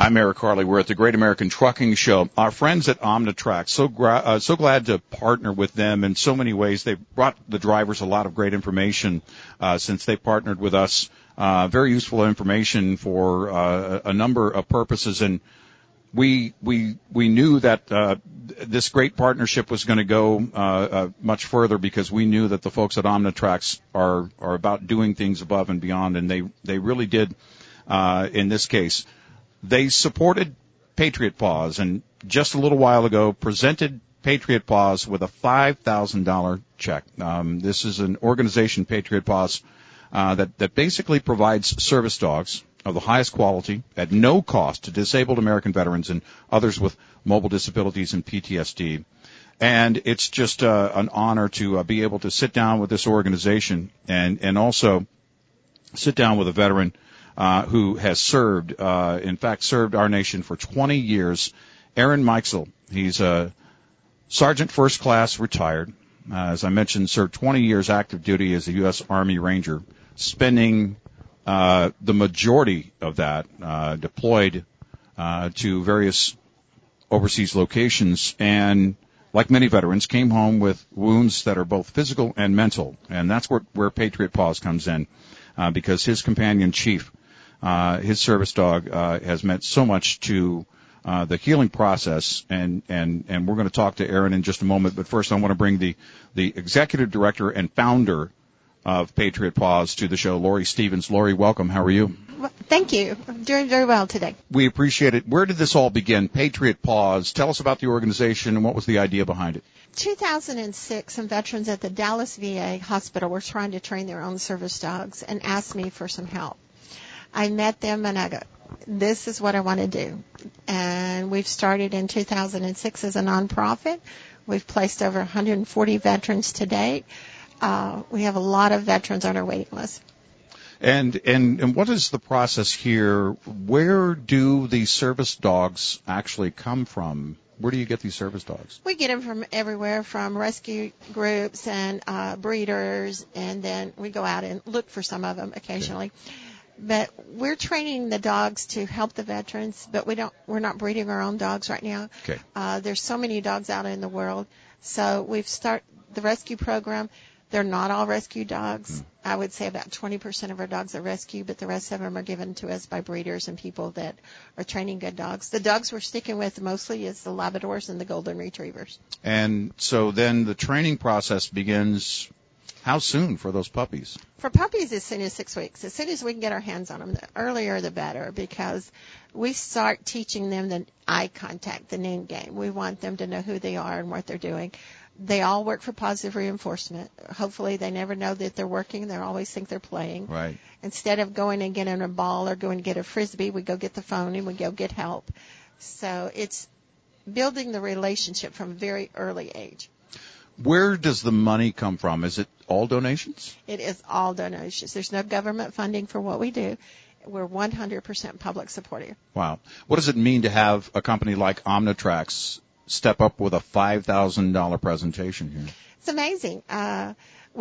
I'm Eric Harley. We're at the Great American Trucking Show. Our friends at Omnitrax, so glad to partner with them in so many ways. They've brought the drivers a lot of great information since they partnered with us. Very useful information for a number of purposes, and we knew that this great partnership was going to go much further because we knew that the folks at Omnitrax are about doing things above and beyond, and they really did in this case. They supported Patriot Paws, and just a little while ago presented Patriot Paws with a $5,000 check. This is an organization, Patriot Paws, that basically provides service dogs of the highest quality at no cost to disabled American veterans and others with mobile disabilities and PTSD. And it's just an honor to be able to sit down with this organization and also sit down with a veteran who has served our nation for 20 years. Aaron Meixel, he's a Sergeant First Class retired. As I mentioned, served 20 years active duty as a U.S. Army Ranger, spending the majority of that deployed to various overseas locations, and like many veterans, came home with wounds that are both physical and mental. And that's where Patriot Paws comes in, because his companion chief, his service dog, has meant so much to the healing process, and we're going to talk to Aaron in just a moment. But first, I want to bring the executive director and founder of Patriot Paws to the show, Lori Stevens. Lori, welcome. How are you? Well, thank you. I'm doing very well today. We appreciate it. Where did this all begin? Patriot Paws. Tell us about the organization and what was the idea behind it. 2006, some veterans at the Dallas VA hospital were trying to train their own service dogs and asked me for some help. I met them and I go, this is what I want to do. And we've started in 2006 as a nonprofit. We've placed over 140 veterans to date. We have a lot of veterans on our waiting list. And what is the process here? Where do these service dogs actually come from? Where do you get these service dogs? We get them from everywhere, from rescue groups and breeders, and then we go out and look for some of them occasionally. Okay. But we're training the dogs to help the veterans, but we're not breeding our own dogs right now. Okay. There's so many dogs out in the world. So we've started the rescue program. They're not all rescue dogs. I would say about 20% of our dogs are rescue, but the rest of them are given to us by breeders and people that are training good dogs. The dogs we're sticking with mostly is the Labradors and the Golden Retrievers. And so then the training process begins how soon for those puppies? For puppies, as soon as 6 weeks. As soon as we can get our hands on them, the earlier the better, because we start teaching them the eye contact, the name game. We want them to know who they are and what they're doing. They all work for positive reinforcement. Hopefully they never know that they're working. They always think they're playing. Right. Instead of going and getting a ball or going to get a Frisbee, we go get the phone and we go get help. So it's building the relationship from a very early age. Where does the money come from? Is it all donations? It is all donations. There's no government funding for what we do. We're 100% public supportive. Wow. What does it mean to have a company like Omnitrax step up with a $5,000 presentation here? It's amazing. I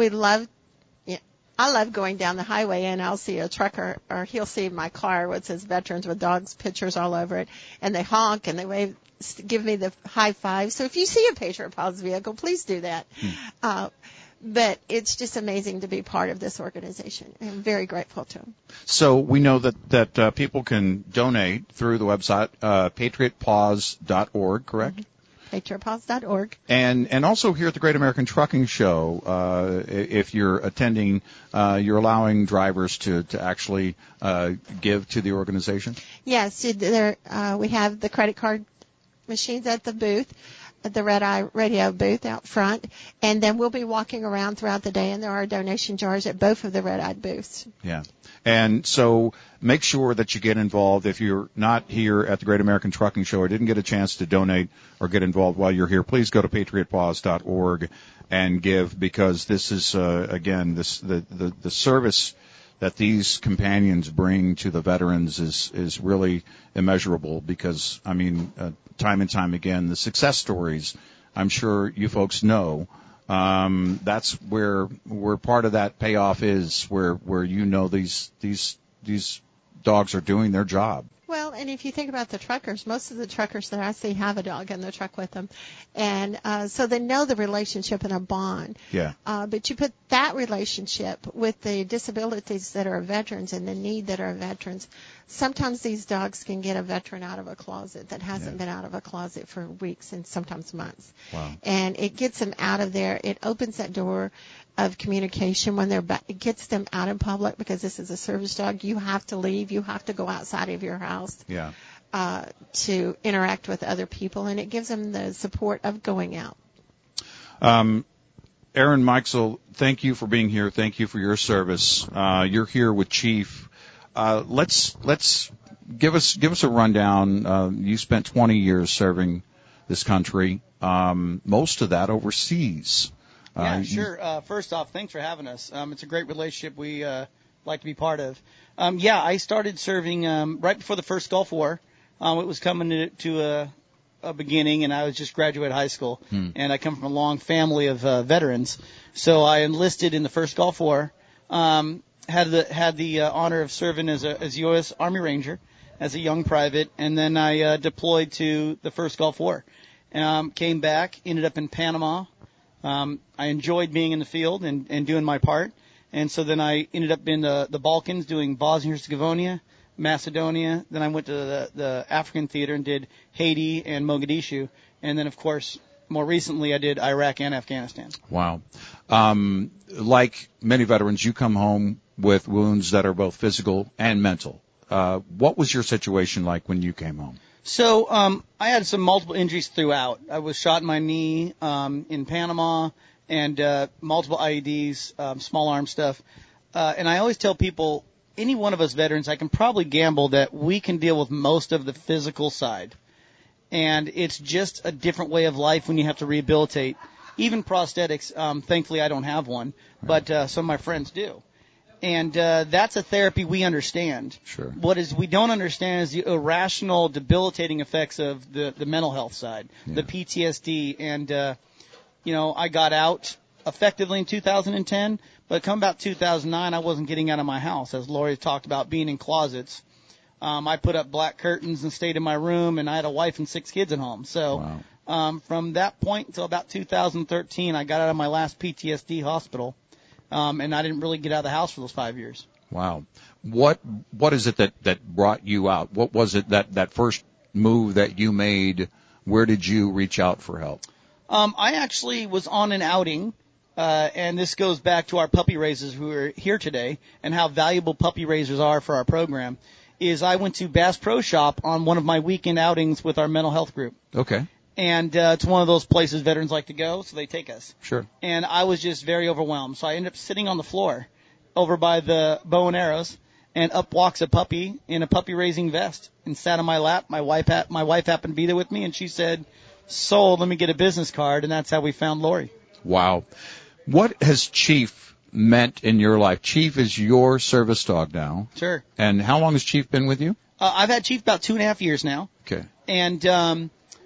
love going down the highway and I'll see a trucker, or he'll see my car which says veterans with dogs, pictures all over it, and they honk and they wave, give me the high five. So if you see a Patriot Paws vehicle, please do that. But it's just amazing to be part of this organization. I'm very grateful to them. So we know that people can donate through the website, patriotpaws.org, correct? Mm-hmm. patriotpaws.org. And also here at the Great American Trucking Show, if you're attending, you're allowing drivers to actually give to the organization? Yes, we have the credit card machines at the booth, at the Red Eye Radio booth out front, and then we'll be walking around throughout the day, and there are donation jars at both of the Red Eye booths. Yeah. And so make sure that you get involved. If you're not here at the Great American Trucking Show or didn't get a chance to donate or get involved while you're here, please go to patriotpaws.org and give, because this is, again, the service that these companions bring to the veterans is really immeasurable, because, I mean, time and time again, the success stories, I'm sure you folks know, that's where part of that payoff is, where you know these dogs are doing their job. Well, Well, and if you think about the truckers, most of the truckers that I see have a dog in the truck with them. And so they know the relationship and a bond. Yeah. But you put that relationship with the disabilities that are veterans and the need that are veterans. Sometimes these dogs can get a veteran out of a closet that hasn't been out of a closet for weeks and sometimes months. Wow. And it gets them out of there. It opens that door of communication when they're back. It gets them out in public because this is a service dog. You have to leave. You have to go outside of your house to interact with other people, and it gives them the support of going out. Erin Mikesell, thank you for being here. Thank you for your service. You're here with Chief. Let's give us a rundown. You spent 20 years serving this country, most of that overseas. Yeah, sure. First off, thanks for having us. It's a great relationship we like to be part of. I started serving right before the first Gulf War. It was coming to a beginning, and I was just graduated high school, and I come from a long family of veterans. So I enlisted in the first Gulf War. Had the honor of serving as a U.S. Army Ranger as a young private, and then I deployed to the first Gulf War. Came back, ended up in Panama. I enjoyed being in the field and doing my part. And so then I ended up in the Balkans doing Bosnia and Herzegovina, Macedonia. Then I went to the African theater and did Haiti and Mogadishu. And then, of course, more recently I did Iraq and Afghanistan. Wow. Like many veterans, you come home with wounds that are both physical and mental. What was your situation like when you came home? So I had some multiple injuries throughout. I was shot in my knee in Panama and multiple IEDs, small arm stuff. And I always tell people, any one of us veterans, I can probably gamble that we can deal with most of the physical side. And it's just a different way of life when you have to rehabilitate. Even prosthetics, thankfully I don't have one, but some of my friends do. And that's a therapy we understand. Sure. What is we don't understand is the irrational, debilitating effects of the mental health side, the PTSD. And, I got out effectively in 2010, but come about 2009, I wasn't getting out of my house. As Lori talked about being in closets. I put up black curtains and stayed in my room, and I had a wife and 6 kids at home. So from that point until about 2013, I got out of my last PTSD hospital. And I didn't really get out of the house for those 5 years. Wow. What is it that brought you out? What was it that first move that you made? Where did you reach out for help? I actually was on an outing, and this goes back to our puppy raisers who are here today and how valuable puppy raisers are for our program, is I went to Bass Pro Shop on one of my weekend outings with our mental health group. Okay. And it's one of those places veterans like to go, so they take us. Sure. And I was just very overwhelmed. So I ended up sitting on the floor over by the bow and arrows, and up walks a puppy in a puppy-raising vest and sat on my lap. My wife happened to be there with me, and she said, "Sold, let me get a business card," and that's how we found Lori. Wow. What has Chief meant in your life? Chief is your service dog now. Sure. And how long has Chief been with you? I've had Chief about 2.5 years now. Okay. And,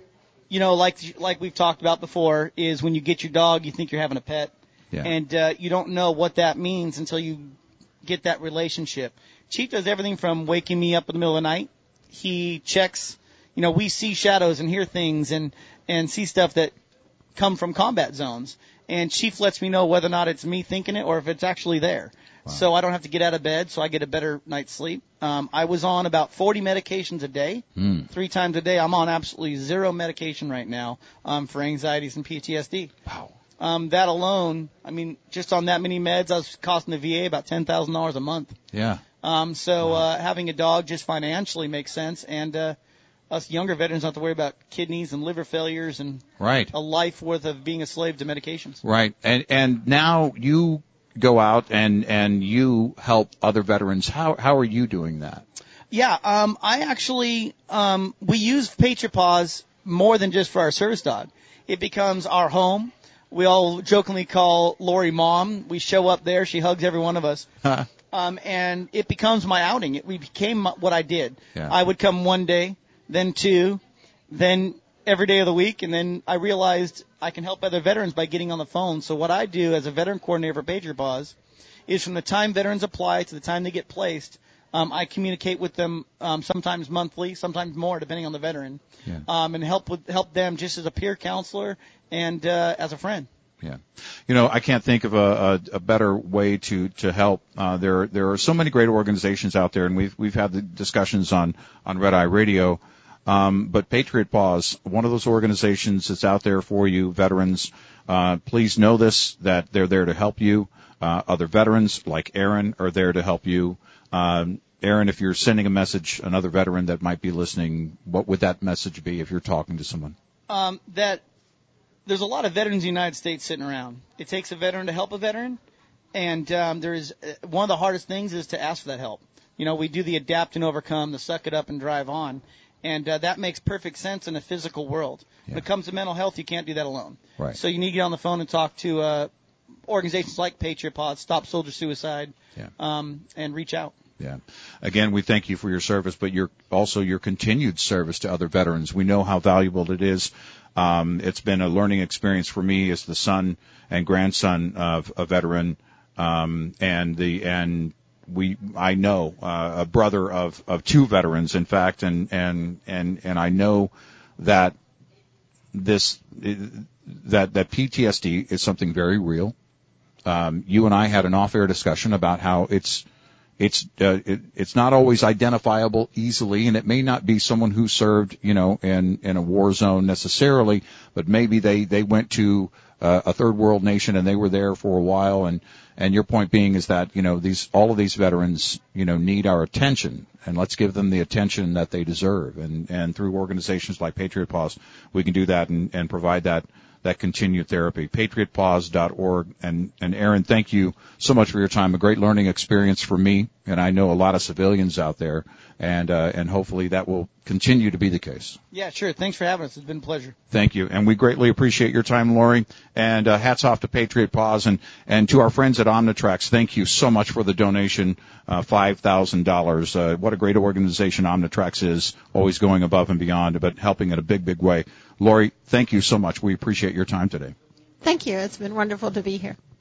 like we've talked about before, is when you get your dog, you think you're having a pet. Yeah. And you don't know what that means until you get that relationship. Chief does everything from waking me up in the middle of the night. He checks, we see shadows and hear things and see stuff that come from combat zones. And Chief lets me know whether or not it's me thinking it or if it's actually there. Wow. So I don't have to get out of bed, so I get a better night's sleep. I was on about 40 medications a day, 3 times a day. I'm on absolutely 0 medication right now for anxieties and PTSD. Wow. That alone, just on that many meds, I was costing the VA about $10,000 a month. Yeah. Having a dog just financially makes sense, and us younger veterans don't have to worry about kidneys and liver failures and a life worth of being a slave to medications. Right. And now you go out and you help other veterans. How are you doing that? Yeah, I actually we use Patriot Paws more than just for our service dog. It becomes our home. We all jokingly call Lori Mom. We show up there. She hugs every one of us. And it becomes my outing. It became what I did. Yeah. I would come one day, then 2, then every day of the week, and then I realized I can help other veterans by getting on the phone. So what I do as a veteran coordinator for Patriot Paws is from the time veterans apply to the time they get placed, I communicate with them sometimes monthly, sometimes more, depending on the veteran, and help them just as a peer counselor and as a friend. Yeah. I can't think of a better way to help. There are so many great organizations out there, and we've had the discussions on Red Eye Radio. But Patriot Paws, one of those organizations that's out there for you, veterans, please know this, that they're there to help you. Other veterans like Aaron are there to help you. Aaron, if you're sending a message, another veteran that might be listening, what would that message be if you're talking to someone? That there's a lot of veterans in the United States sitting around. It takes a veteran to help a veteran, and one of the hardest things is to ask for that help. We do the adapt and overcome, the suck it up and drive on, and that makes perfect sense in a physical world. When it comes to mental health, you can't do that alone. Right. So you need to get on the phone and talk to organizations like Patriot Paws, Stop Soldier Suicide, and reach out. Yeah. Again, we thank you for your service, but your continued service to other veterans. We know how valuable it is. It's been a learning experience for me as the son and grandson of a veteran, I know a brother of two veterans, in fact, and I know that that PTSD is something very real. You and I had an off-air discussion about how it's not always identifiable easily, and it may not be someone who served, in a war zone necessarily, but maybe they went to a third world nation and they were there for a while, and your point being is that, all of these veterans, need our attention, and let's give them the attention that they deserve, and through organizations like Patriot Paws, we can do that and provide that continued therapy. PatriotPaws.org. And Aaron, thank you so much for your time. A great learning experience for me, and I know a lot of civilians out there, and hopefully that will continue to be the case. Yeah, sure. Thanks for having us. It's been a pleasure. Thank you. And we greatly appreciate your time, Lori. And hats off to Patriot Paws and to our friends at Omnitrax. Thank you so much for the donation, $5,000. What a great organization Omnitrax is, always going above and beyond, but helping in a big, big way. Lori, thank you so much. We appreciate your time today. Thank you. It's been wonderful to be here.